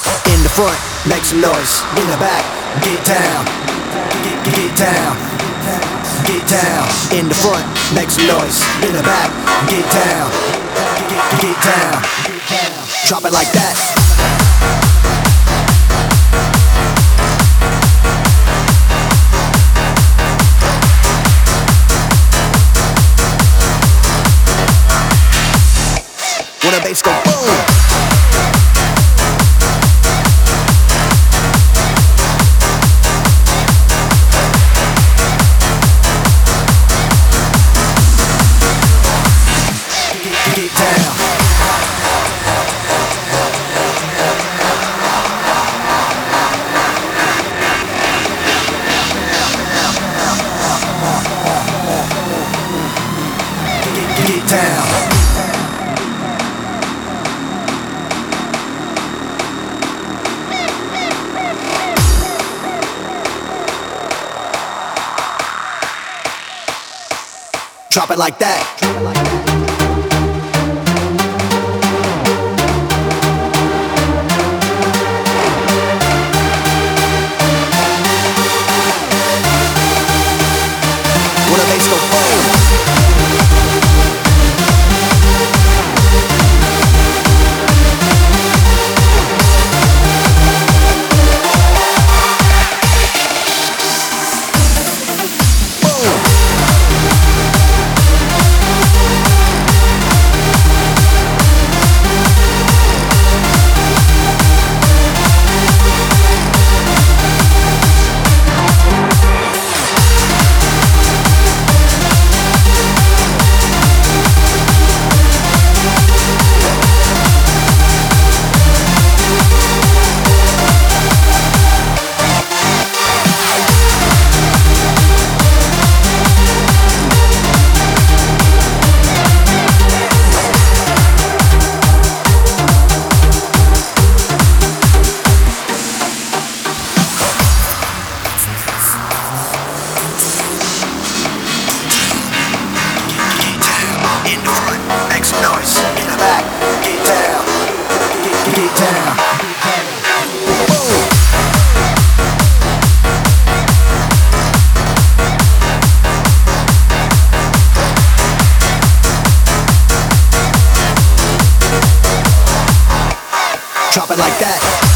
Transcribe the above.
In the front, make some noise. In the back, get down. Get down. Get down. In the front, make some noise. In the back, get down. Get down. Drop it like that. When the bass go boom. Get down. Get down. Drop it like that. Drop it like that. When the bass go boom. Get down. Boom. Drop it like that.